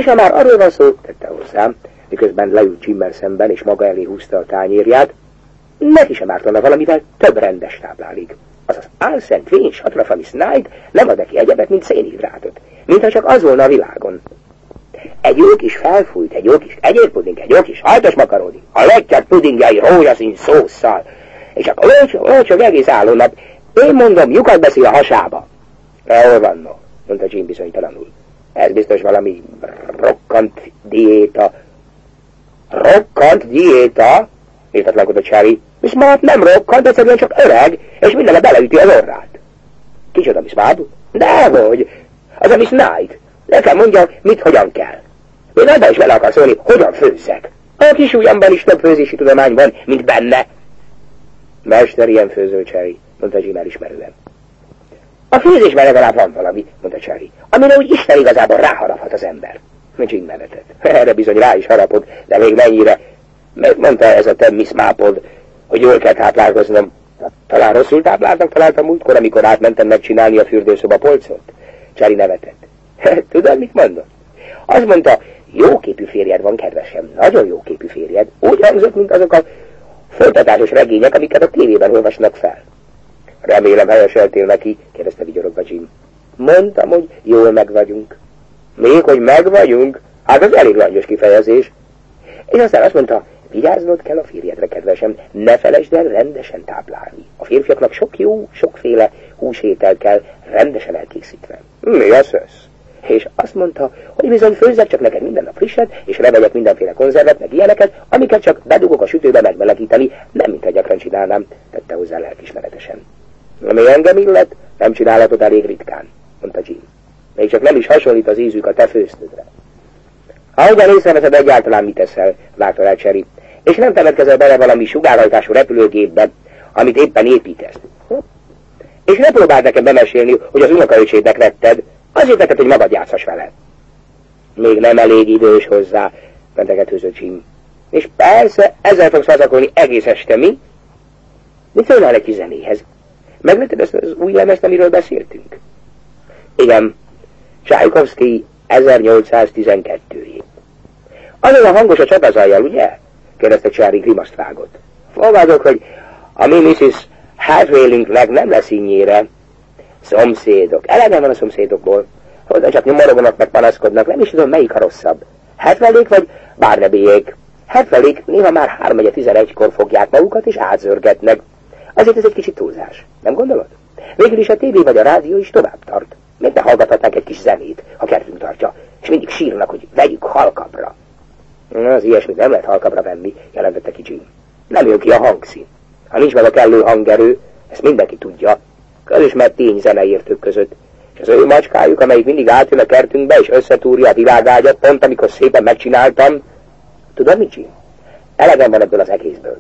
És ha már arról van szó, tette hozzám, miközben leült Jimmel szemben, és maga elé húzta a tányérját, neki sem ártana valamivel több rendes táplálék. Azaz álszent vén satrafali Snipe nem ad neki egyebet, mint szénhidrátot, mintha csak az volna a világon. Egy jó kis felfújt, egy jó kis egyérpuding, egy jó kis hajtos makaroni, a legjobb pudingjai rózsaszín szósszal, és akkor olcsog egész álló nap. Én mondom, lyukat beszél a hasába. Hol van, no? Mondta Jim bizonytalanul. Ez biztos valami rokkant diéta. Rokkant diéta? Értetlenkodott Cherry. Miss Mapp nem rokkant, egyszerűen csak öreg, és mindenre beleüti az orrát. Kicsoda, Miss Mapp? Dehogy. Az a Miss Knight. Nekem mondja, mit, hogyan kell. Én abban is vele akar szólni, hogyan főzzek. A kis ujjamban is több főzési tudomány van, mint benne. Mester, ilyen főző, Cherry, mondta Jim elismerően. A főzésben legalább van valami, mondta Cherry, amire úgy Isten igazából ráharaphat az ember. Jim nevetett. Erre bizony rá is harapod, de még mennyire. Megmondta ez a te Miss Mappod, hogy jól kell táplálkoznom. Talán rosszul tápláltak találtam múltkor, amikor átmentem megcsinálni a fürdőszoba polcot. Cherry nevetett. Tudod, mit mondott? Azt mondta, jóképű férjed van, kedvesem, nagyon jóképű férjed. Úgy hangzott, mint azok a folytatásos regények, amiket a tévében olvasnak fel. Remélem helyeseltél neki, kérdezte vigyorogva Jim. Mondtam, hogy jól megvagyunk. Még, hogy megvagyunk? Hát az elég langyos kifejezés. És aztán azt mondta, vigyáznod kell a férjedre, kedvesem, ne felejtsd el rendesen táplálni. A férfiaknak sok jó, sokféle húsétel kell rendesen elkészítve. Mi az ez? És azt mondta, hogy bizony főzzek csak neked minden nap frisset, és revegyek mindenféle konzervet, meg ilyeneket, amiket csak bedugok a sütőbe megmelegíteni, nem mint a gyakran csinálnám, tette hozzá lelkismeretesen. Ami engem illet, nem csinálhatod elég ritkán, mondta Jim. Még csak nem is hasonlít az ízük a te főztődre. Ahogyan észreveszed, egyáltalán mit teszel, vágta el Cherry, és nem temetkezel bele valami sugárhajtású repülőgépbe, amit éppen építesz. És ne próbáld nekem bemesélni, hogy az unokaöcsédnek vetted, azért vetted, hogy magad játszhass vele. Még nem elég idős hozzá, mentegetőzött Jim. És persze, ezzel fogsz hazakolni egész este, mi? Mit szólnál egy kis zenéhez? Megvetted ezt az új lemezt, amiről beszéltünk? Igen, Tchaikovsky 1812-jé. Azon a hangos a csatazajjal, ugye? Kérdezte Cherry grimaszt vágott. Fogadok, hogy a mi Mrs. Hathaway-nek nem lesz innyire. Szomszédok. Elegem van a szomszédokból. Hozzá csak nyomoroganak meg panaszkodnak, nem is tudom, melyik a rosszabb. Hathaway-ék vagy Barnabyék. Hathaway-ék néha már 3:11-kor fogják magukat és átzörgetnek. Azért ez egy kicsit túlzás. Nem gondolod? Végül is a tévé vagy a rádió is tovább tart. Miért ne hallgathatnánk egy kis zenét, ha kertünk tartja, és mindig sírnak, hogy vegyük halkabbra. Az ilyesmit nem lehet halkabbra venni, jelentette ki Jim. Nem jön ki a hangszín. Ha nincs meg a kellő hangerő, ezt mindenki tudja, közismert tény zeneértők között. És az ő macskájuk, amelyik mindig átjön a kertünkbe, és összetúrja a világágyat, pont amikor szépen megcsináltam. Tudod mit, Jim? Elegem van ebből az egészből.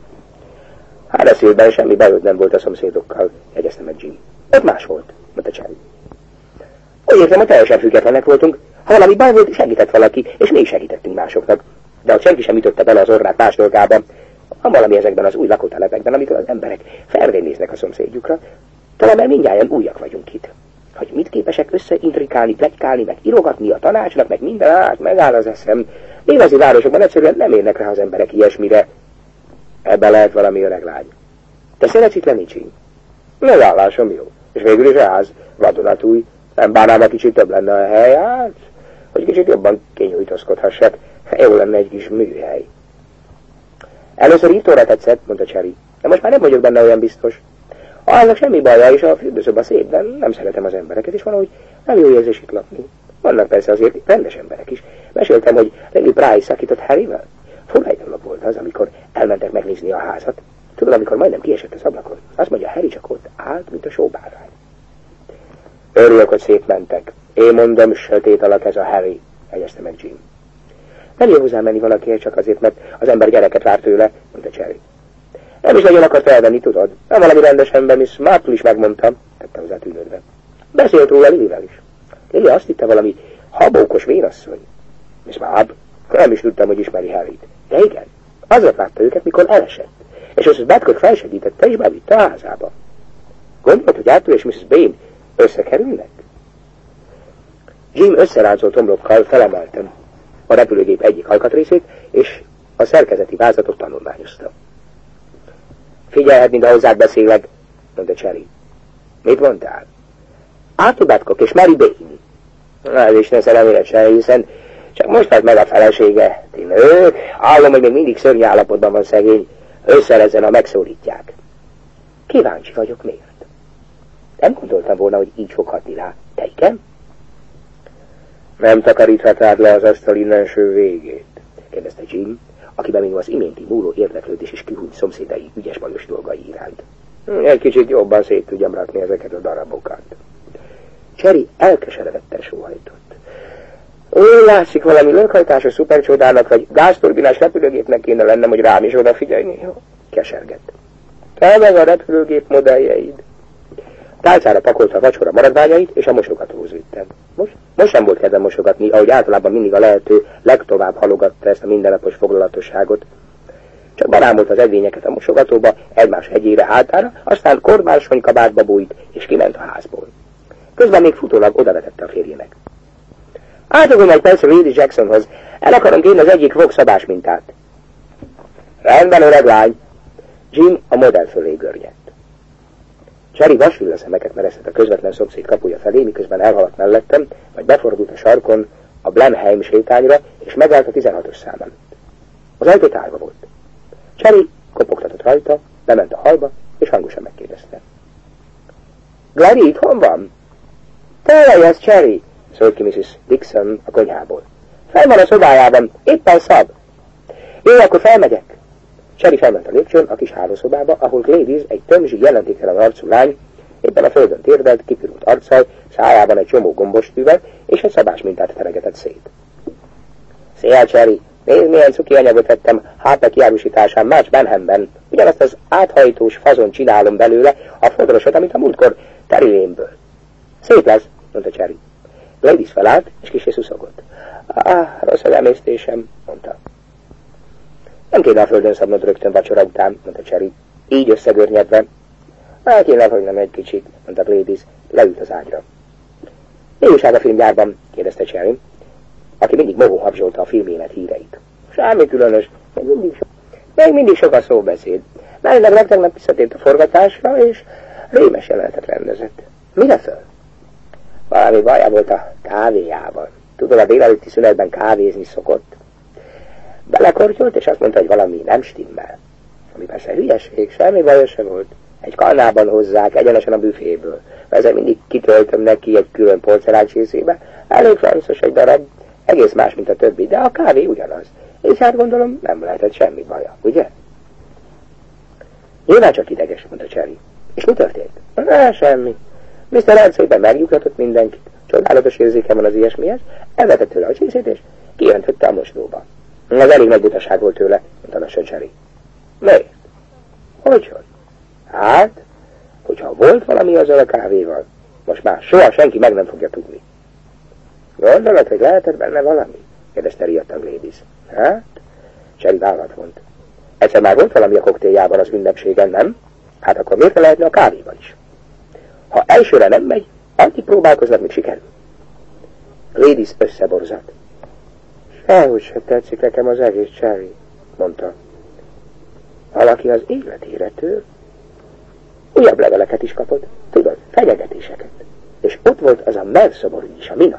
Hát a szélben semmi bajod nem volt a szomszédokkal, jegyezte meg Jim. Ott más volt, mondta Cherry. Úgy értem, hogy teljesen függetlenek voltunk. Ha valami baj volt, segített valaki, és mi is segítettünk másoknak. De ott senki sem ütötte bele az orrát más dolgában. Van valami ezekben az új lakótelepekben, amikor az emberek felvén néznek a szomszédjukra. Talán mert mindjárt újak vagyunk itt. Hogy mit képesek összeintrikálni, pletykálni, meg írogatni a tanácsnak, meg minden megáll az eszem. Igazi városokban egyszerűen nem érnek rá az emberek ilyesmire. Ebben lehet valami öreg lány. Te szeretsz itt lenni, Jim? Megállásom jó. És végül is ház, vadonatúj. Nem bánám, ha kicsit több lenne a hely, hát, hogy kicsit jobban kinyújtózkodhassak. Jó lenne egy kis műhely. Először írtóra tetszett, mondta Cherry, de most már nem vagyok benne olyan biztos. Annak semmi baja, és a fürdőszoba szép, de nem szeretem az embereket, és valahogy nem jó érzés itt lakni. Vannak persze azért rendes emberek is. Meséltem, hogy Lily Price szakított Harryvel. Fura egy dolog volt az, amikor elmentek megnézni a házat. Tudod, amikor majdnem kiesett az ablakon. Azt mondja, Harry csak ott állt, mint a sóbálvány. Örülök, hogy szétmentek. Én mondom, sötét alak ez a Harry, jegyezte meg Jim. Nem jó hozzá menni valakihez csak azért, mert az ember gyereket vár tőle, mondta Cherry. Nem is nagyon akart felvenni, tudod. Nem valami rendes ember, Miss Marple is megmondtam, tette hozzá tűnődve. Beszélt róla Lilyvel is. Lily azt hitte valami habókos vénasszony. Miss Marple, nem is tudtam, hogy ismeri Harryt. De igen, azért látta őket, mikor elesett. És az Badcock felsegítette és bevitte a házába. Gondolod, hogy Arthur és Mrs. Bain összekerülnek? Jim összeráncolt omlokkal felemeltem a repülőgép egyik alkatrészét, és a szerkezeti vázatot tanulmányozta. Figyelhet, mintha hozzád beszélek, mondta Cherry. Mit mondtál? Arthur Babcock és Mary Bain. Az Isten szerelmére, Cherry, hiszen csak most halt meg a felesége. Ti nők, hallom, hogy még mindig szörnyű állapotban van szegény. Összerezzen, ha megszólítják. Kíváncsi vagyok, miért? Nem gondoltam volna, hogy így fog hatni rá. Te igen? Nem takaríthatnád le az asztal innenső végét? Kérdezte Jim, akiben még az iménti múló érdeklődés és kihúnyt szomszédai ügyes bajos dolgai iránt. Egy kicsit jobban szét tudjam rakni ezeket a darabokat. Cherry elkeseredetten sóhajtott. Úgy látszik, valami lökhajtásos szupercsodának vagy gázturbinás repülőgépnek kéne lennem, hogy rám is odafigyelni. Kesergett. Te meg a repülőgép modelljeid. Tálcára pakolta a vacsora maradványait, és a mosogatóhoz vittem. Most sem volt kedvem mosogatni, ahogy általában mindig a lehető legtovább halogatta ezt a mindennapos foglalatosságot. Csak berámolt az edényeket a mosogatóba, egymás hegyére, hátára, aztán kormársony kabátba bújt, és kiment a házból. Közben még futólag odavetette a férjének. Átugom egy perc Lady Jacksonhoz, el akarom kérni az egyik Vogue szabás mintát. Rendben, öreg lány. Jim a modell fölé görnyedt. Cherry vasvilla szemeket meresztett a közvetlen szomszéd kapuja felé, miközben elhaladt mellettem, majd befordult a sarkon a Blenheim sétányra, és megállt a 16-os szám előtt. Az ajtó tárva volt. Cherry kopogtatott rajta, bement a hallba, és hangosan megkérdezte. Gladys itthon van? Te jössz, Cherry, szólt ki Mrs. Dixon a konyhából. Fel van a szobájában, éppen szab. Jó, akkor felmegyek. Cherry felment a lépcsőn a kis hálószobába, ahol Gladys, egy tömzsi, jelentéktelen arcú lány, éppen a földön térdelt, kipirult arccal, szájában egy csomó gombostűvel, és egy szabás mintát feregetett szét. Szia, Cherry! Nézd, milyen cuki anyagot vettem Harper kiárusításán March Benhamben. Ugyanazt az áthajtós fazon csinálom belőle, a fodrosot, amit a múltkor Terry Lane-ből. Szép lesz, mondta Cherry. Gladys felállt, és kissé szuszogott. Rossz az emésztésem, mondta. Nem kéne a földön szabnod rögtön vacsora után, mondta Cherry, így összegörnyedve. Kéne, hogy nem egy kicsit, mondta Gladys, leült az ágyra. Mi újság a filmgyárban? Kérdezte Cherry, aki mindig mohó habzsolta a filmélet híreit. Semmi különös, még mindig sok a szóbeszéd. Melyileg tegnap visszatért a forgatásra, és rémes jelenetet rendezett. Mire föl? Valami baja volt a kávéjával. Tudod, a délelőtti szünetben kávézni szokott. Belekortyolt, és azt mondta, hogy valami nem stimmel. Ami persze hülyeség, semmi baja se volt. Egy kannában hozzák, egyenesen a büféből. Ezzel mindig kitöltöm neki egy külön porceláncskészébe. Elég francos egy darab, egész más, mint a többi, de a kávé ugyanaz. És hát gondolom, nem lehetett semmi baja, ugye? Nyilván csak ideges, mondta Cherry. És mi történt? Semmi. Mr. Ed szépen megnyugtatott mindenkit. Csodálatos érzéke van az ilyesmihez. Elvetett tőle a csészét, és kiöntötte a mosdóba. Az elég nagy butaság volt tőle, mondta lassan Cherry. Miért? Hogyhogy? Hát, hogyha volt valami azzal a kávéval, most már soha senki meg nem fogja tudni. Gondolod, hogy lehetett benne valami? Kérdezte riadtan Gladys. Hát? Cherry vállat vont. Egyszer már volt valami a koktéljában az ünnepségen, nem? Hát akkor miért lehetne a kávéban is? Ha elsőre nem megy, addig próbálkoznak, még sikerül. Gladys összeborzott. Sehogy se tetszik nekem az egész, Cherry, mondta. Valaki az életére tör. Újabb leveleket is kapott, tudod, fenyegetéseket. És ott volt az a melszoborügy is a minap.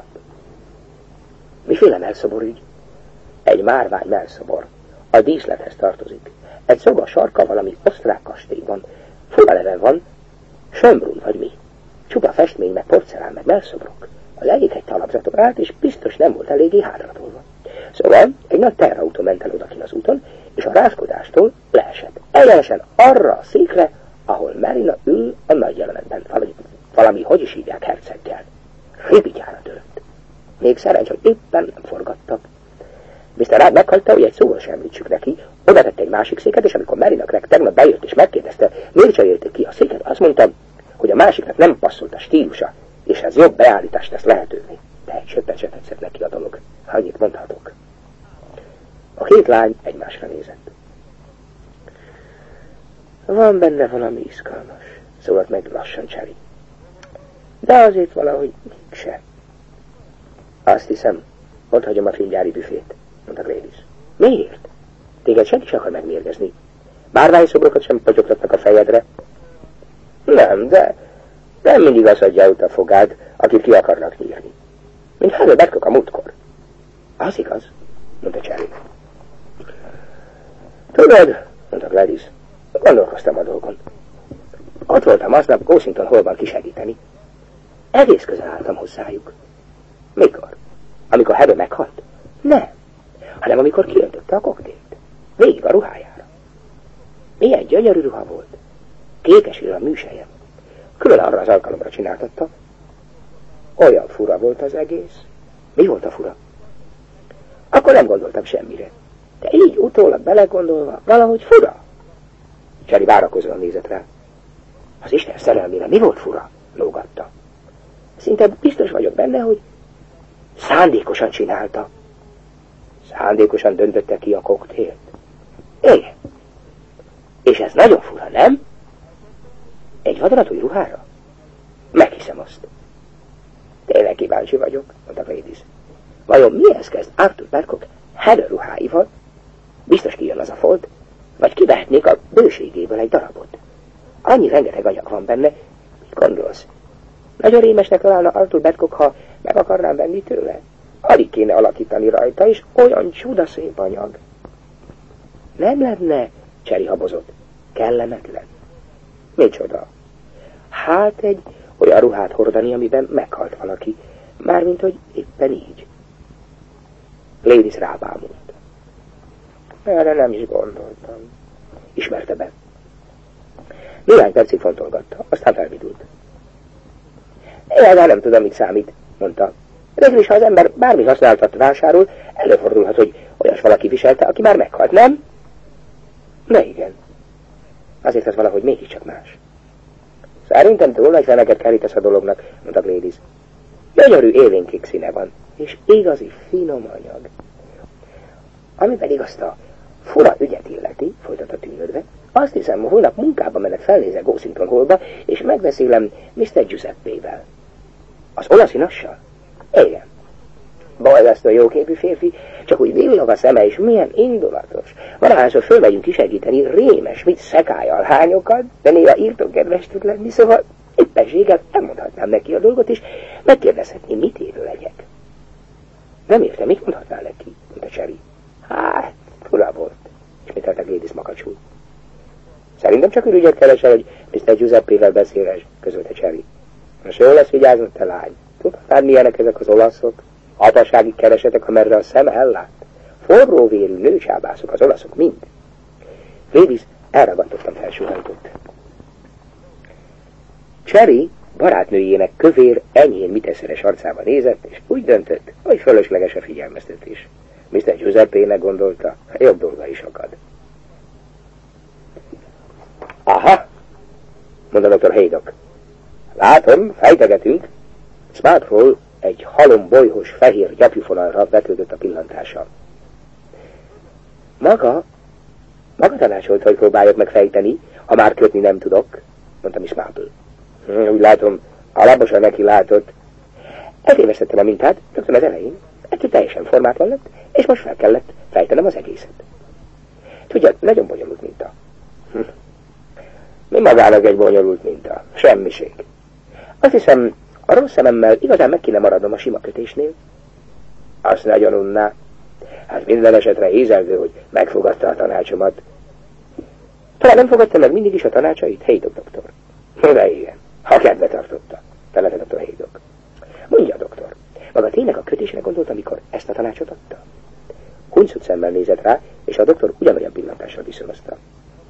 Miféle melszoborügy? Egy márvány melszobor. A díszlethez tartozik. Egy szoba sarka valami osztrák kastélyban. Fogaleve van, Schönbrunn vagy mi. Csupa festmény, meg porcelán, meg melszobrok. Az egyik egy talapzaton állt, és biztos nem volt eléggé hátratolva. Szóval egy nagy terrautó ment el odakin az úton, és a rázkodástól leesett. Egyenesen arra a székre, ahol Marina ül a nagy jelenetben. Valami, hogy is hívják, herceggel. Ripityára tört. Még szerencs, hogy éppen nem forgattak. Mr. Rád meghagyta, hogy egy szóval sem említsük neki, oda tette egy másik széket, és amikor Marina Craig tegnap bejött és megkérdezte, miért cserélték ki a széket, azt mondta, hogy a másiknak nem passzolt a stílusa, és ez jobb beállítást tesz lehetővé. De egy söppet se tetszett neki a dolog. Annyit mondhatok. A két lány egymásra nézett. Van benne valami izgalmas, szólalt meg lassan Cherry. De azért valahogy mégsem. Azt hiszem, ott hagyom a filmgyári büfét, mondta Gladys. Miért? Téged senki sem akar megmérgezni. Bárványszobrokat sem patyogtatnak a fejedre. Nem, de nem mindig az adja ut a fogád, akit ki akarnak nyírni. Mint Heather Babcock a múltkor. Az igaz, mondta Cherry. Tudod, mondta Gladys, gondolkoztam a dolgon. Ott voltam aznap Washington Hallban kisegíteni. Egész közel álltam hozzájuk. Mikor? Amikor Heather meghalt? Nem, hanem amikor kiöntötte a koktélt. Végig a ruhájára. Milyen gyönyörű ruha volt. Kékesül a műsejem. Külön arra az alkalomra csináltatta. Olyan fura volt az egész. Mi volt a fura? Akkor nem gondoltam semmire. De így utólag belegondolva, valahogy fura. Cherry várakozóan nézett rá. Az Isten szerelmére mi volt fura? Lógatta. Szinte biztos vagyok benne, hogy szándékosan csinálta. Szándékosan döntötte ki a koktélt. Igen. És ez nagyon fura, nem? Egy vadonatúj ruhára? Meghiszem azt. Tényleg kíváncsi vagyok, mondta Gladys. Vajon mihez kezd Arthur Babcock Heather ruháival? Biztos kijön az a folt, vagy kivehetnék a bőségéből egy darabot. Annyi rengeteg anyag van benne, mit gondolsz? Nagyon rémesnek találna Arthur Babcock, ha meg akarnám venni tőle. Alig kéne alakítani rajta, és olyan csodaszép anyag. Nem lenne, Cherry habozott, kellemetlen. Micsoda? Hát egy olyan ruhát hordani, amiben meghalt valaki. Mármint, hogy éppen így. Gladys rábámult. Erre nem is gondoltam. Ismerte be. Néhány percig fontolgatta, aztán felvidult. Egyáltalán nem tudom, mit számít, mondta. Végül is, ha az ember bármi használtat vásárol, előfordulhat, hogy olyas valaki viselte, aki már meghalt, nem? Na igen. Azért az valahogy mégiscsak más. Szerintem túl nagy feneget kerítesz a dolognak, mondta Gladys. Gyönyörű élénkkék színe van, és igazi finom anyag. Ami pedig azt a fura ügyet illeti, folytatta tűnődve, azt hiszem, holnap munkába menet felnézek Washington Hallba, és megbeszélem Mr. Giuseppe-vel. Az olasz inassal? Igen. Borzasztó jóképű férfi, csak úgy villog a szeme, és milyen indulatos. Valahányszor fölmegyünk kisegíteni rémes, mit szekályal hányokat, de néha írtókedves tud lenni, szóval éppenséggel elmondhatnám neki a dolgot, és megkérdezhetném, mit évő legyek. Nem értem, mit mondhatnál neki, mondta Cherry. Hát, fura volt, ismételte Gladys makacsul. Szerintem csak ürügyet keresel, hogy Mr. Giuseppe-vel beszélhes, közölte Cherry. Most jól lesz vigyázni, te lány. Tudhatnád, milyenek ezek az olaszok? Hatasági keresetek, amerre a szem ellát. Forróvérű nőcsábászok, az olaszok mind. Gladys elragadottan felsóhajtott. Cherry barátnőjének kövér, enyhén miteszeres arcába nézett, és úgy döntött, hogy fölösleges a figyelmeztetés. Mr. Giuseppe-nek gondolta, jobb dolga is akad. Aha, mondta Dr. Haydock. Látom, fejtegetünk. Smartról egy halom bolyhos fehér gyapjufonalra vetődött a pillantása. Maga tanácsolt, hogy próbáljak meg fejteni, ha már kötni nem tudok, mondta Miss Marple. Úgy látom, alaposan neki látott. Eltévesztettem a mintát, rögtön az elején. Ettől teljesen formátlan lett, és most fel kellett fejtenem az egészet. Tudja, nagyon bonyolult minta. Mi magának egy bonyolult minta? Semmiség. Azt hiszem, a rossz szememmel igazán meg kéne maradnom a sima kötésnél. Azt nagyon unná. Hát minden esetre ézelgő, hogy megfogadta a tanácsomat. Talán nem fogadta meg mindig is a tanácsait, Haydock doktor. De igen, ha kedve tartotta, felette Dr. Haydock. Mondja, doktor, maga tényleg a kötésre gondolt, amikor ezt a tanácsot adta? Huncut szemmel nézett rá, és a doktor ugyanolyan pillantással viszonozta.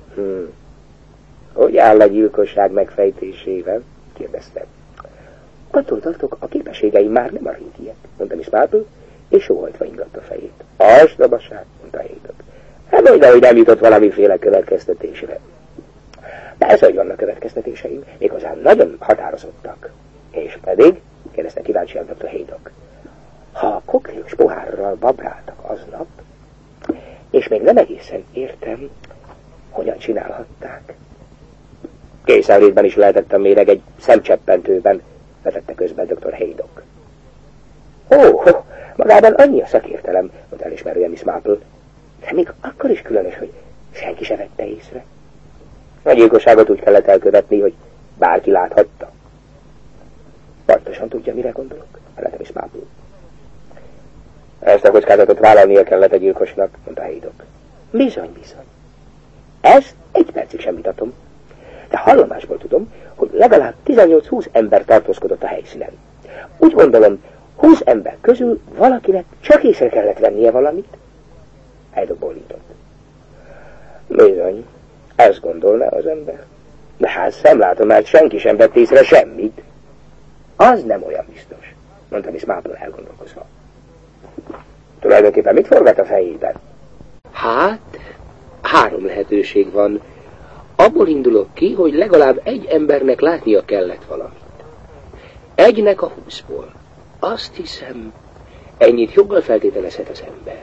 Hogy áll a gyilkosság megfejtésével? Kérdezte. Attól tartok, a képességeim már nem a régiek, mondta Miss Marple, és sóhajtva ingatta a fejét. Astabaság, mondta Haydock. Hát mondja, hogy nem jutott valamiféle következtetésre. Persze, hogy vannak következtetéseim, méghozzá nagyon határozottak. És pedig, kérdezte kíváncsian Dr. Haydock, ha a koktélos pohárral babráltak aznap, és még nem egészen értem, hogyan csinálhatták. Készenlétben is lehetett a méreg egy szemcseppentőben, vetette közben Dr. Haydock. Orrában annyi a szakértelem, mondta elismerően Miss Marple, de még akkor is különös, hogy senki se vette észre. A gyilkosságot úgy kellett elkövetni, hogy bárki láthatta. Pontosan tudja, mire gondolok, felelte Miss Marple. Ezt a kockázatot vállalnia kellett a gyilkosnak, mondta Haydock. Bizony, bizony. Ezt egy percig sem vitatom. De hallomásból tudom, hogy legalább 18-20 ember tartózkodott a helyszínen. Úgy gondolom, 20 ember közül valakinek csak észre kellett vennie valamit. Haydock bólintott. Bizony, ezt gondolná az ember. De hát szemlátomát senki sem vett észre semmit. Az nem olyan biztos, mondta Miss Marple elgondolkozva. Tulajdonképpen mit forgat a fejében? Hát, 3 lehetőség van. Abból indulok ki, hogy legalább egy embernek látnia kellett valamit. Egynek a 20-ból. Azt hiszem, ennyit joggal feltételezhet az ember.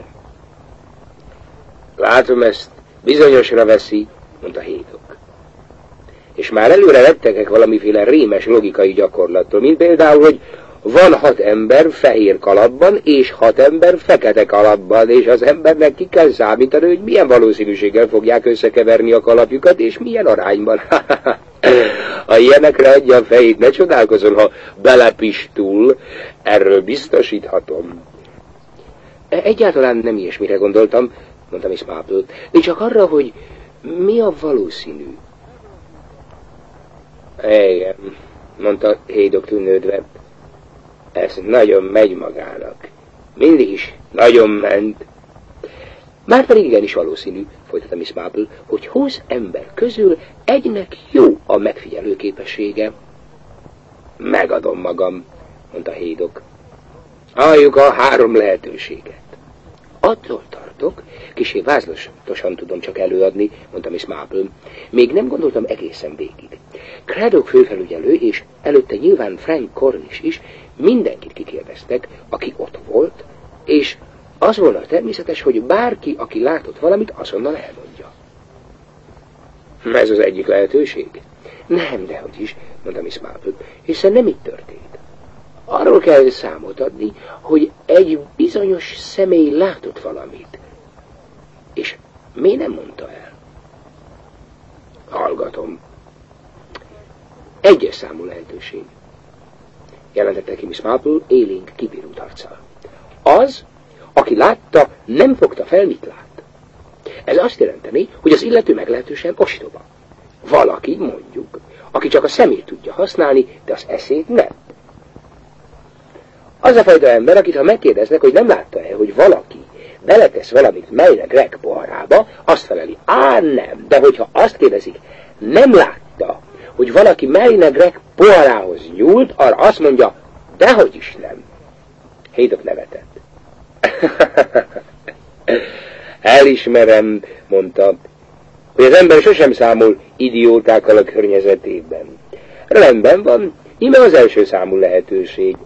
Látom, ezt bizonyosra veszi, mondta Haydock. És már előre rettegek valamiféle rémes logikai gyakorlattól, mint például, hogy van 6 ember fehér kalapban, és 6 ember fekete kalapban, és az embernek ki kell számítani, hogy milyen valószínűséggel fogják összekeverni a kalapjukat, és milyen arányban. Ha ilyenekre adja a fejét, ne csodálkozol, ha belepistul, erről biztosíthatom. Egyáltalán nem ilyesmire gondoltam, mondta Miss Marple, de csak arra, hogy mi a valószínű. Igen, mondta Haydock tűnődve. Ez nagyon megy magának. Mindig is nagyon ment. Márpedig igenis valószínű, folytatta Miss Marple, hogy 20 ember közül egynek jó a megfigyelő képessége. Megadom magam, mondta Haydock. Halljuk a 3 lehetőséget. Attól tartok, kissé vázlatosan tudom csak előadni, mondta Miss Marple. Még nem gondoltam egészen végig. Craddock főfelügyelő, és előtte nyilván Frank Cornish is mindenkit kikérdeztek, aki ott volt, és az volna természetes, hogy bárki, aki látott valamit, azonnal elmondja. Ez az egyik lehetőség? Nem, dehogy is, mondta Miss Marple, hiszen nem így történt. Arról kell számot adni, hogy egy bizonyos személy látott valamit. És miért nem mondta el? Hallgatom. Egyes számú lehetőség, jelentette ki Miss Marple élénk kipirult arccal. Az, aki látta, nem fogta fel, mit lát. Ez azt jelenteni, hogy az illető meglehetősen ostoba. Valaki, mondjuk, aki csak a szemét tudja használni, de az eszét nem. Az a fajta ember, akit ha megkérdeznek, hogy nem látta-e, hogy valaki beletesz valamit Mayne Greg poharába, azt feleli, nem, de hogyha azt kérdezik, nem látta, hogy valaki Mayne Greg poharához nyúlt, arra azt mondja, dehogy is nem. Haydock nevetett. Elismerem, mondta, hogy az ember sosem számol idiótákkal a környezetében. Rendben van, íme az első számú lehetőség.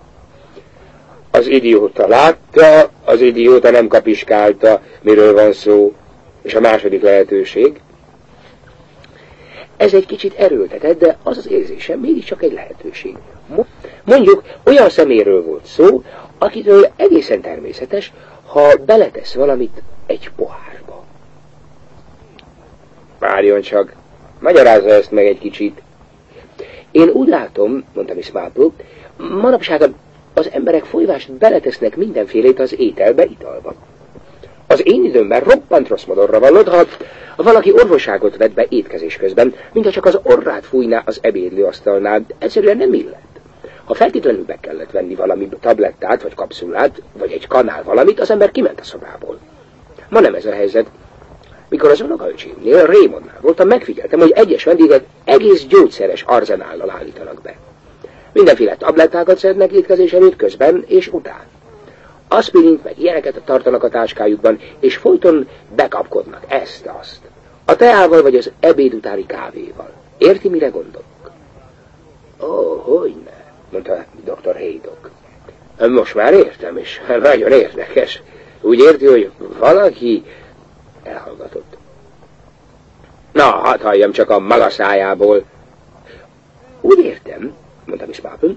Az idióta látta, az idióta nem kapiskálta, miről van szó. És a második lehetőség? Ez egy kicsit erőltetett, de az az érzésem mégiscsak egy lehetőség. Mondjuk olyan szeméről volt szó, akitől egészen természetes, ha beletesz valamit egy pohárba. Várjon csak, magyarázza ezt meg egy kicsit. Én úgy látom, mondta Miss Marple, manapság az emberek folyvást beletesznek mindenfélét az ételbe, italba. Az én időmben roppant rossz modorra vallott, ha valaki orvosságot vett be étkezés közben, mintha csak az orrát fújná az ebédlőasztalnál, egyszerűen nem illett. Ha feltétlenül be kellett venni valami tablettát, vagy kapszulát, vagy egy kanál valamit, az ember kiment a szobából. Ma nem ez a helyzet. Mikor az unokaöcsémnél, Raymondnál voltam, megfigyeltem, hogy egyes vendégek egész gyógyszeres arzenállal állítanak be. Mindenféle tablettákat szednek étkezés előtt, közben és után. Aspirint meg ilyeneket tartanak a táskájukban, és folyton bekapkodnak ezt-azt. A teával vagy az ebéd utáni kávéval. Érti, mire gondolok? Hogyne, mondta dr. Haydock. Most már értem, és nagyon érdekes. Úgy érti, hogy valaki elhallgatott. Na, hadd halljam csak a maga szájából. Úgy értem, mondta Miss Marple,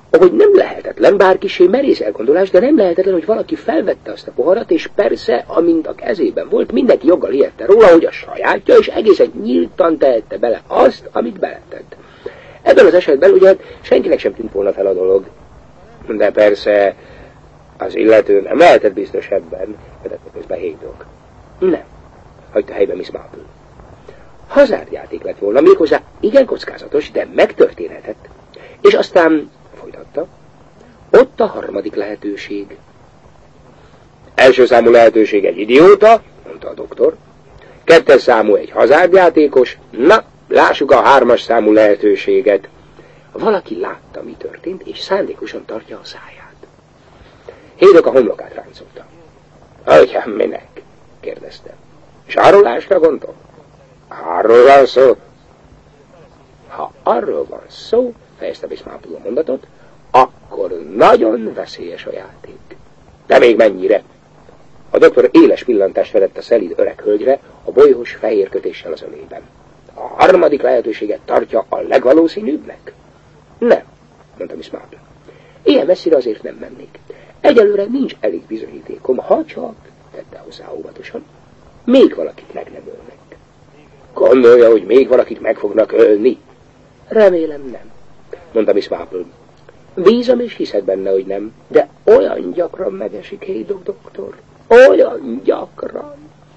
Ahogy nem lehetetlen, bár kissé merész elgondolás, de nem lehetetlen, hogy valaki felvette azt a poharat, és persze, amint a kezében volt, mindenki joggal hihette róla, hogy a sajátja, és egészen nyíltan tehette bele azt, amit beletett. Ebben az esetben ugye senkinek sem tűnt volna fel a dolog. De persze az illető nem lehetett biztos ebben, vedette közben Haydock. Nem, hagyta helyben Miss Marple. Hazárdjáték lett volna, méghozzá igen kockázatos, de megtörténhetett. És aztán, folytatta, ott a harmadik lehetőség. Első számú lehetőség egy idióta, mondta a doktor. Kettes számú egy hazárdjátékos. Na, lássuk a hármas számú lehetőséget. Valaki látta, mi történt, és szándékosan tartja a száját. Haydock a homlokát ráncolta. Atyám, minek? Kérdezte. Zsarolásra gondol? Arról van szó? Ha arról van szó, fejezte Miss Marple a mondatot, akkor nagyon veszélyes a játék. De még mennyire? A doktor éles pillantást vedett a szelíd öreg hölgyre, a bolyhos fehér kötéssel az ölében. A harmadik lehetőséget tartja a legvalószínűbbnek? Nem, mondta Miss Marple. Ilyen messzire azért nem mennék. Egyelőre nincs elég bizonyítékom, ha csak, tette hozzá óvatosan, még valakit meg nem ölnek. Gondolja, hogy még valakit meg fognak ölni? Remélem nem, mondta Miss Marple. Bízom és hiszek benne, hogy nem, de olyan gyakran megesik, Haydock doktor. Olyan gyakran.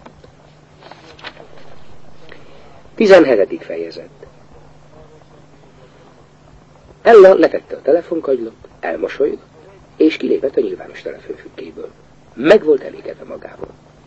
17. fejezet. Ella letette a telefonkagylót, elmosolygott, és kilépett a nyilvános telefonfüggéből. Meg volt elégedve magával.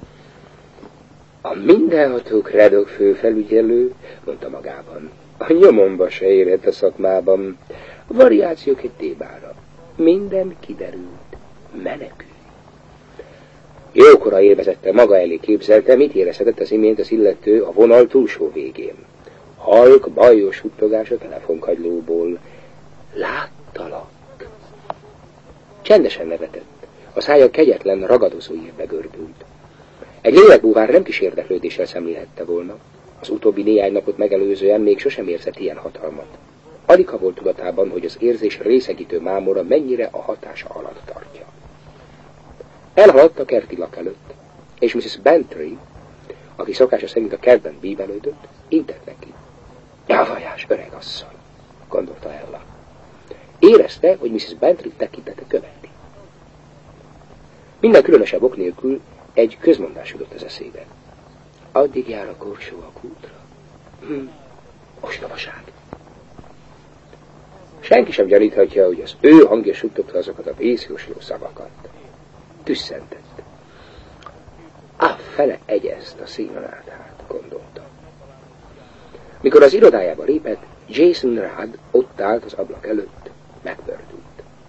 A mindenható Craddock főfelügyelő, mondta magában, a nyomomba se érhet a szakmában. Variációk egy tébára. Minden kiderült. Menekül. Jókora élvezette, maga elé képzelte, mit érezhetett az imént az illető a vonal túlsó végén. Halk, bajos suttogás a telefonkagylóból. Láttalak. Csendesen nevetett. A szája kegyetlen, ragadozó írbe gördült. Egy lélekbúvár nem kis érdeklődéssel szemlélhette volna. Az utóbbi néhány napot megelőzően még sosem érzett ilyen hatalmat. Aligha volt tudatában, hogy az érzés részegítő mámora mennyire a hatása alatt tartja. Elhaladt a kerti lak előtt, és Mrs. Bantry, aki szokása szerint a kertben bíbelődött, intett neki. Javajás öreg asszony, gondolta Ella. Érezte, hogy Mrs. Bantry tekintete követi. Minden különösebb ok nélkül egy közmondás jutott az eszébe. Addig jár a korsó a kútra. Ostobaság. Senki sem gyaníthatja, hogy az ő hangja suttogta azokat a vészjósló szavakat. Tüsszentett. Fele egyezt a színon át, hát, gondolta. Mikor az irodájába lépett, Jason Rudd ott állt az ablak előtt, megpördült.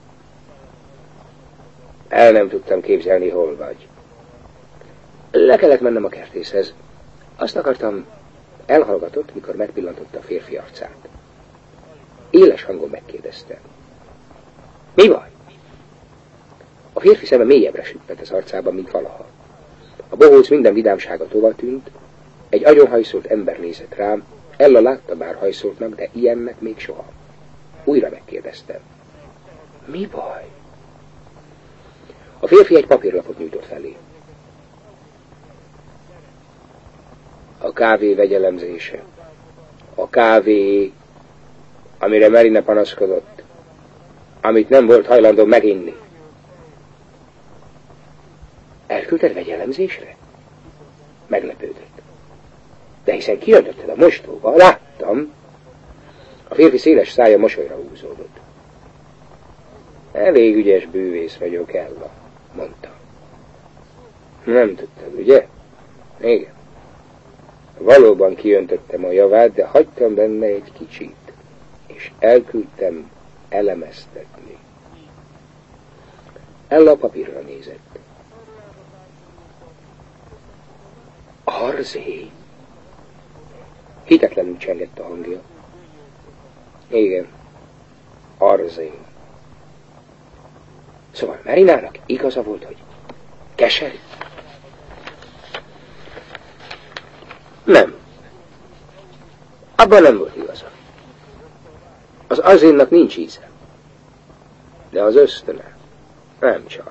El nem tudtam képzelni, hol vagy. Le kellett mennem a kertészhez. Azt akartam, elhallgatott, mikor megpillantotta a férfi arcát. Éles hangon megkérdezte. Mi baj? A férfi szeme mélyebbre süppett az arcában, mint valaha. A bohóc minden vidámsága tovatűnt, egy agyonhajszolt ember nézett rám, Ella látta bár hajszoltnak, de ilyennek még soha. Újra megkérdezte. Mi baj? A férfi egy papírlapot nyújtott felé. A kávé vegyelemzése. A kávé, amire Marina panaszkodott, amit nem volt hajlandó meginni. Elküldted vegyelemzésre? Meglepődött. De hiszen kiöntötted a mostóba, láttam. A férfi széles szája mosolyra húzódott. Elég ügyes bűvész vagyok, Ella, mondta. Nem tudtad, ugye? Igen. Valóban kiöntöttem a javát, de hagytam benne egy kicsit, és elküldtem elemeztetni. Ella a papírra nézett. Arzé? Hitetlenül csengett a hangja. Igen, Arzé. Szóval Marinának igaza volt, hogy keserű? Nem. Abban nem volt igaza. Az Arzénnak nincs íze. de az ösztöne nem csalt.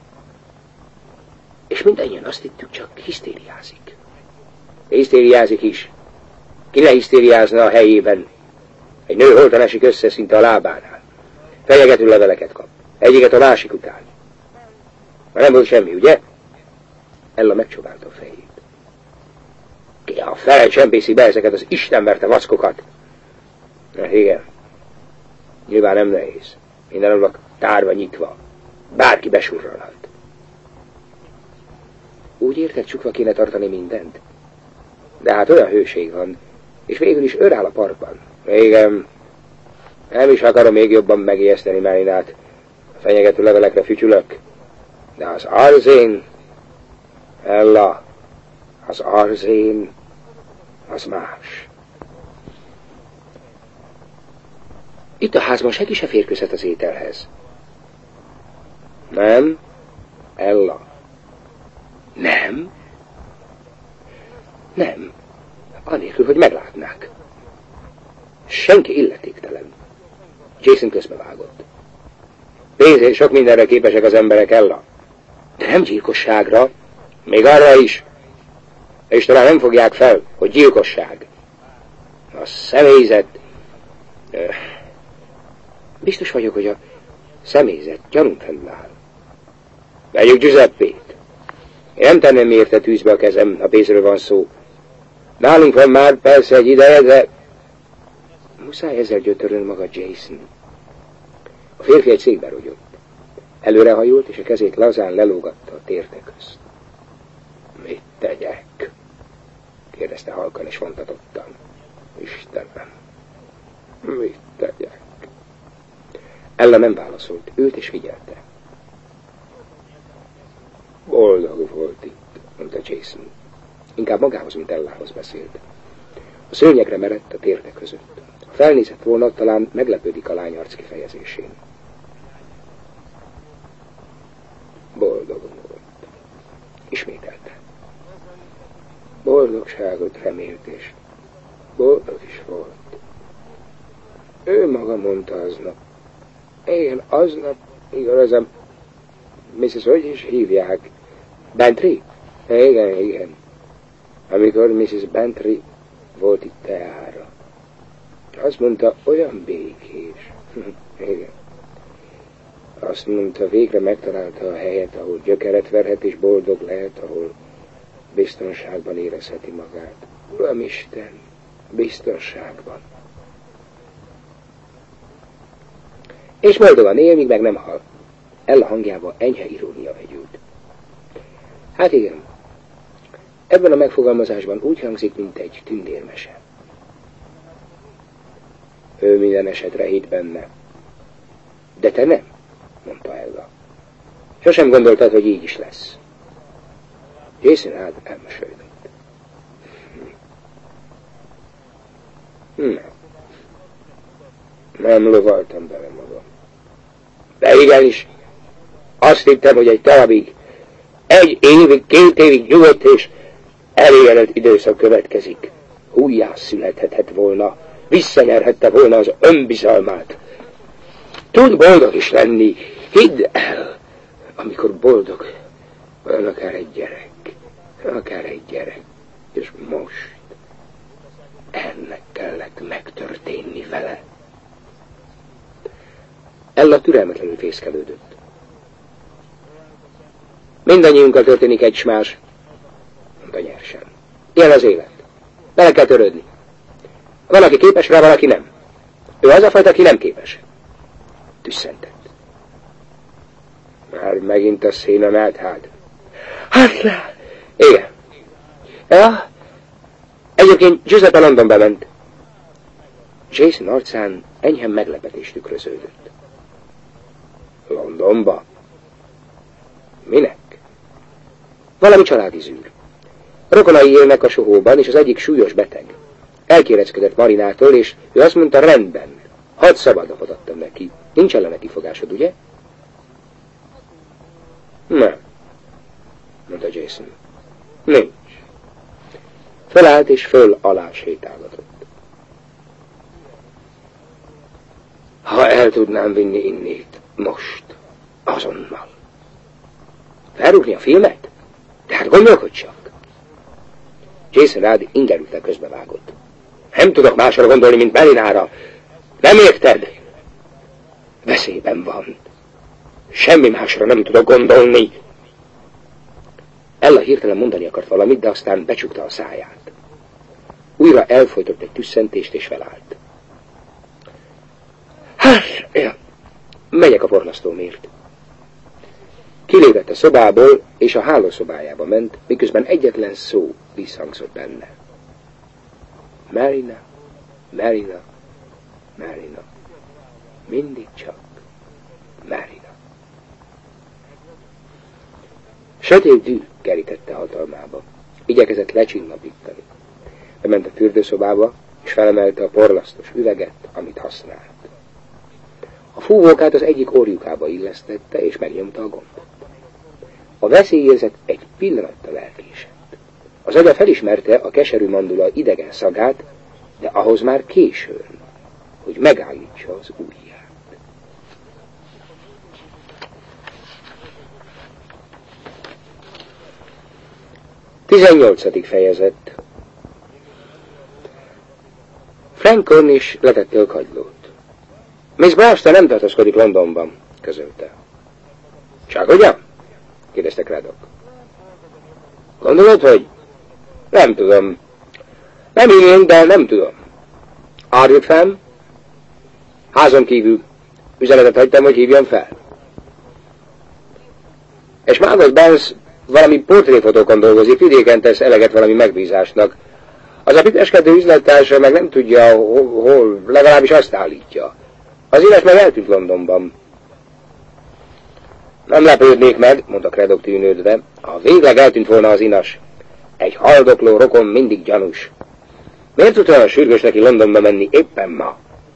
És mindannyian azt hittük, csak hisztériázik. Hisztériázik is. Ki ne hisztériázna a helyében? Egy nő holtan esik össze szinte a lábánál. Fenyegető leveleket kap. Egyiket a másik után. Már nem volt semmi, ugye? Ella megcsóválta a fejét. Ki a fele csempészi be ezeket az istenverte vackokat? Na, igen. Nyilván nem nehéz. Minden ablak tárva, nyitva. Bárki besurralhat. Úgy érted, csukva kéne tartani mindent? De hát olyan hőség van, és végül is őr áll a parkban. Igen, nem is akarom még jobban megijeszteni Melinát. A fenyegető levelekre fütyülök. De az arzén, Ella, az arzén, az más. Itt a házban senki se férkőzhet az ételhez. Nem, Ella. Nem? Nem. Anélkül, hogy meglátnák. Senki illetéktelen. Jason közbevágott. Pénzért sok mindenre képesek az emberek, Ella. De nem gyilkosságra. Még arra is. És talán nem fogják fel, hogy gyilkosság. A személyzet... Biztos vagyok, hogy a személyzet gyanúm fennáll. Vegyük Giuseppét. Én nem tenném érte tűzbe a kezem, ha pénzről van szó. Nálunk van már persze egy ideje, de... Muszáj ezzel gyötörön maga Jason. A férfi egy székbe rogyott. Előrehajolt, és a kezét lazán lelógatta a térde közt. Mit tegyek? Kérdezte halkan és vontatottan. Istenem, mit tegyek? Ella nem válaszolt, ült és figyelte. Boldog volt itt, mondta Jason. Inkább magához, mint Ellához beszélt. A szőnyegre merett a térde között. Ha felnézett volna, talán meglepődik a lány arc kifejezésén. Boldog volt. Ismételte. Boldogságot remélt, és boldog is volt. Ő maga mondta aznap. Igen, aznap, igazán, Mrs. hogy is hívják? Bantry? Igen. Amikor Mrs. Bantry volt itt teára. Azt mondta, olyan békés. Igen. Azt mondta, végre megtalálta a helyet, ahol gyökeret verhet és boldog lehet, ahol biztonságban érezheti magát. Uramisten, biztonságban. És boldogan él, míg meg nem hal. Ella hangjába enyhe irónia vegyült. Hát igen, ebben a megfogalmazásban úgy hangzik, mint egy tündérmese. Ő minden esetre hitt benne. De te nem, mondta Ella. Sosem gondoltad, hogy így is lesz. Jason hát elmesődött. Nem lovaltam bele magam. De igenis, azt hittem, hogy egy darabig, 1 évig, 2 évig nyugodt és elégedett időszak következik. Újjá születhetett volna, visszanyerhette volna az önbizalmát. Tud boldog is lenni, hidd el, amikor boldog, olyan akár egy gyerek, és most ennek kellett megtörténni vele. Ella türelmetlenül fészkelődött. Mindannyiunkkal történik egy smás, mondta nyersen. Ilyen az élet. Bele kell törődni. Van, aki képes rá, valaki nem. Ő az a fajta, aki nem képes. Tüsszentett. Már megint a szén a náthád. Hát, igen. Ja, egyébként Giuseppe Londonba ment. Jason arcán enyhe meglepetés tükröződött. Londonba? Minek? Valami családi zűr. Rokonai élnek a sohóban, és az egyik súlyos beteg. Elkéreckedett Marinától, és ő azt mondta, rendben. 6 szabad napot adtam neki. Nincs ellene kifogásod, ugye? Nem, mondta Jason. Nincs. Fölállt és föl alá sétálgatott. Ha el tudnám vinni innét, Most. Azonnal. Felrúgni a filmet? De hát gondolkodj csak. Jason Rudd ingerülten közbevágott. Nem tudok másra gondolni, mint Melinára. Nem érted? Veszélyben van. Semmi másra nem tudok gondolni. Ella hirtelen mondani akart valamit, de aztán becsukta a száját. Újra elfojtott egy tüsszentést és felállt. Hát, megyek a porlasztómért. Kilépett a szobából, és a hálószobájába ment, miközben egyetlen szó visszhangzott benne. Marina, Marina, Marina. Mindig csak Marina. Sötét dű kerítette hatalmába. Igyekezett lecsillapítani. Bement a fürdőszobába, és felemelte a porlasztos üveget, amit használt. A fúvókát az egyik orjukába illesztette, és megnyomta a gombot. A veszélyérzet egy pillanattal elkésett. Az agya felismerte a keserű mandula idegen szagát, de ahhoz már későn, hogy megállítsa az ujját. Tizennyolcadik fejezet. Frank Cornish letette a kagylót. Miss Brewster nem tartózkodik Londonban, közölte. Csak ugyan? Kérdezte Craddock. Gondolod, hogy? Nem tudom. Nem én, de nem tudom. Árjuk fel? Házon kívül. Üzenetet hagytam, hogy hívjam fel. És Margot Barnes valami portréfotókon dolgozik, vidéken tesz eleget valami megbízásnak. Az a piteskedő üzlettársa meg nem tudja, hol, legalábbis azt állítja. Az illet meg eltűnt Londonban. Nem lepődnék meg, mondta Craddock tűnődve, ha végleg eltűnt volna az inas. Egy haldokló rokon mindig gyanús. Miért tud olyan sürgős neki Londonba menni éppen ma?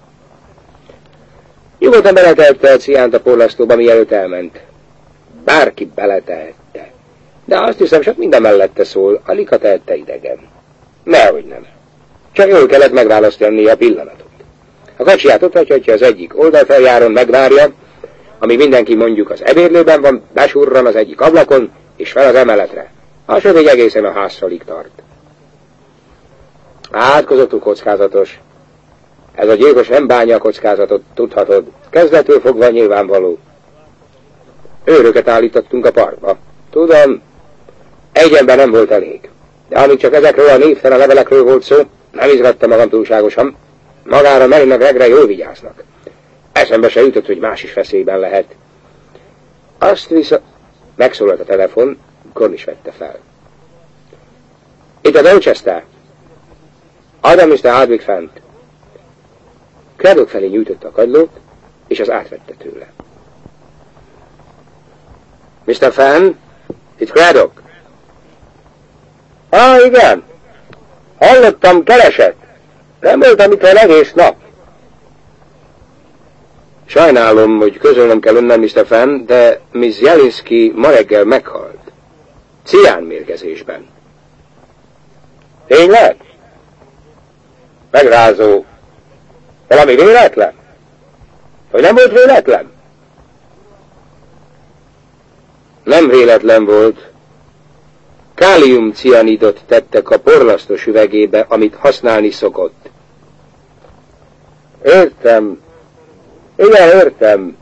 Nyugodtan beletehette a ciánt a porlasztóba, mielőtt elment. Bárki beletehette. De azt hiszem, csak minden mellette szól, alig ha tehette idegen. Nehogy nem. Csak jól kellett megválasztani a pillanatot. A kacsiját ott hagyhatja az egyik oldalfeljáron, megvárja, amíg mindenki mondjuk az ebédlőben van, besurran az egyik ablakon, és fel az emeletre. A sötét egészen a házfalig tart. Átkozottul kockázatos. Ez a gyilkos nem bánja a kockázatot, tudhatod. Kezdettől fogva nyilvánvaló. Őröket állítottunk a parkba. Tudom, egy ember nem volt elég. De amíg csak ezekről a névtelen levelekről volt szó, nem izgatta magam túlságosan. Magára Marynak regre jól vigyáznak. Eszembe se jutott, hogy más is veszélyben lehet. Azt viszont... Megszólalt a telefon, Cornish vette fel. Itt a Dorchester. Adam Mr. Hardwick fent. Craddock felé nyújtotta a kagylót, és az átvette tőle. Mr. Fenn, itt Craddock. Igen. Hallottam, keresett. Nem voltam itt az egész nap. Sajnálom, hogy közölnöm kell önnem, Mr. Fenn, de Miss Jelinski ma reggel meghalt. Ciánmérgezésben. Tényleg? Megrázó. Valami véletlen? Vagy nem volt véletlen? Nem véletlen volt. Káliumcianidot tettek a porlasztos üvegébe, amit használni szokott. Értem. Igen, értem.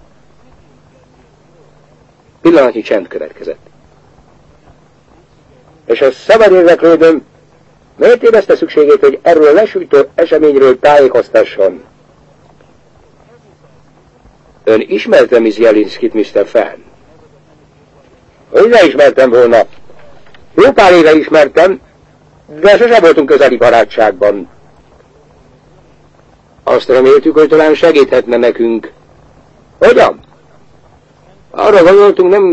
Pillanatnyi csend következett. És a szabad érdeklődöm, miért érezte szükségét, hogy erről a lesújtó eseményről tájékoztasson? Ön ismerte Miss Jelinskit, Mr. Fenn? Hogy ne ismertem volna? Jó pár éve ismertem, de sose voltunk közeli barátságban. Azt reméltük, hogy talán segíthetne nekünk. Hogyan? Arra gondoltunk, nem